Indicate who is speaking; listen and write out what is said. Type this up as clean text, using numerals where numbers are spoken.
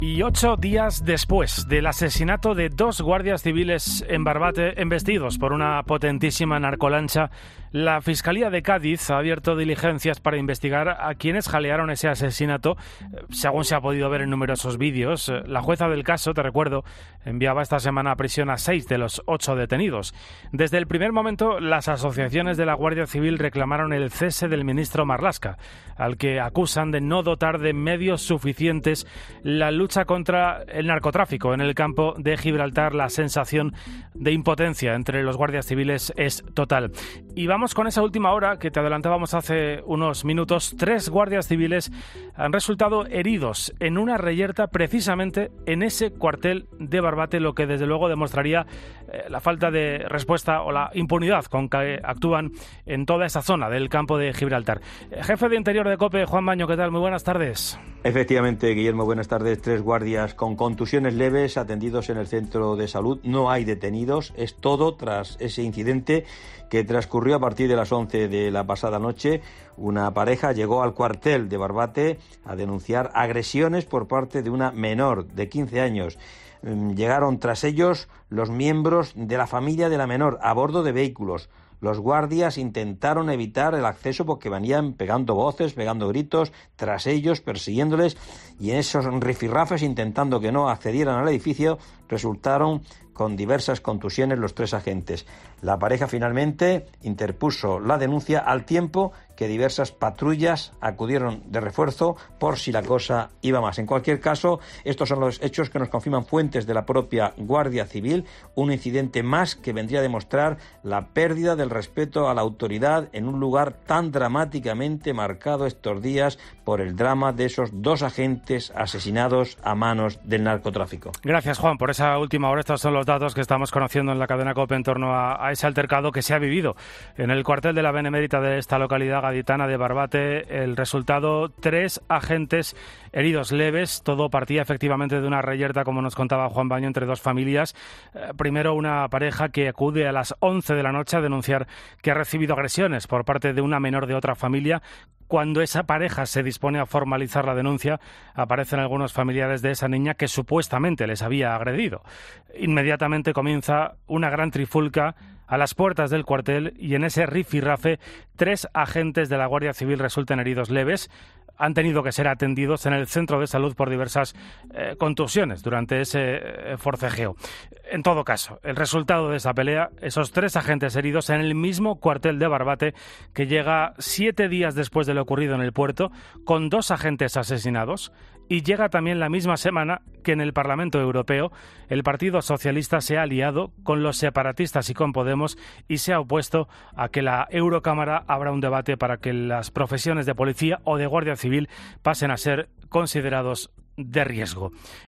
Speaker 1: Y 8 días después del asesinato de 2 guardias civiles en Barbate embestidos por una potentísima narcolancha, la Fiscalía de Cádiz ha abierto diligencias para investigar a quienes jalearon ese asesinato. Según se ha podido ver en numerosos vídeos, la jueza del caso, te recuerdo, enviaba esta semana a prisión a 6 de los 8 detenidos. Desde el primer momento, las asociaciones de la Guardia Civil reclamaron el cese del ministro Marlaska, al que acusan de no dotar de medios suficientes la lucha contra el narcotráfico. En el campo de Gibraltar, la sensación de impotencia entre los guardias civiles es total. Y vamos con esa última hora que te adelantábamos hace unos minutos. 3 guardias civiles han resultado heridos en una reyerta precisamente en ese cuartel de Barbate, lo que desde luego demostraría la falta de respuesta o la impunidad con que actúan en toda esa zona del campo de Gibraltar. Jefe de Interior de COPE, Juan Baño, ¿qué tal? Muy buenas tardes.
Speaker 2: Efectivamente, Guillermo, buenas tardes. 3 guardias con contusiones leves atendidos en el centro de salud. No hay detenidos. Es todo tras ese incidente que transcurrió a partir de las 11 de la pasada noche. Una pareja llegó al cuartel de Barbate a denunciar agresiones por parte de una menor de 15 años. Llegaron tras ellos los miembros de la familia de la menor a bordo de vehículos. Los guardias intentaron evitar el acceso porque venían pegando voces, pegando gritos, tras ellos, persiguiéndoles, y en esos rifirrafes, intentando que no accedieran al edificio, resultaron con diversas contusiones los 3 agentes. La pareja finalmente interpuso la denuncia al tiempo que diversas patrullas acudieron de refuerzo por si la cosa iba más. En cualquier caso, estos son los hechos que nos confirman fuentes de la propia Guardia Civil, un incidente más que vendría a demostrar la pérdida del respeto a la autoridad en un lugar tan dramáticamente marcado estos días por el drama de esos 2 agentes asesinados a manos del narcotráfico.
Speaker 1: Gracias, Juan, por esa última hora. Estos son los datos que estamos conociendo en la cadena COPE en torno a ese altercado que se ha vivido en el cuartel de la Benemérita de esta localidad gaditana de Barbate. El resultado, 3 agentes heridos leves. Todo partía efectivamente de una reyerta, como nos contaba Juan Baño, entre 2 familias. Primero, una pareja que acude a las 11 de la noche a denunciar que ha recibido agresiones por parte de una menor de otra familia. Cuando esa pareja se dispone a formalizar la denuncia, aparecen algunos familiares de esa niña que supuestamente les había agredido. Inmediatamente comienza una gran trifulca a las puertas del cuartel y en ese rifirrafe 3 agentes de la Guardia Civil resultan heridos leves. Han tenido que ser atendidos en el centro de salud por diversas contusiones durante ese forcejeo. En todo caso, el resultado de esa pelea, esos 3 agentes heridos en el mismo cuartel de Barbate, que llega 7 días después de lo ocurrido en el puerto, con 2 agentes asesinados, y llega también la misma semana que en el Parlamento Europeo el Partido Socialista se ha aliado con los separatistas y con Podemos y se ha opuesto a que la Eurocámara abra un debate para que las profesiones de policía o de guardia civil pasen a ser considerados de riesgo.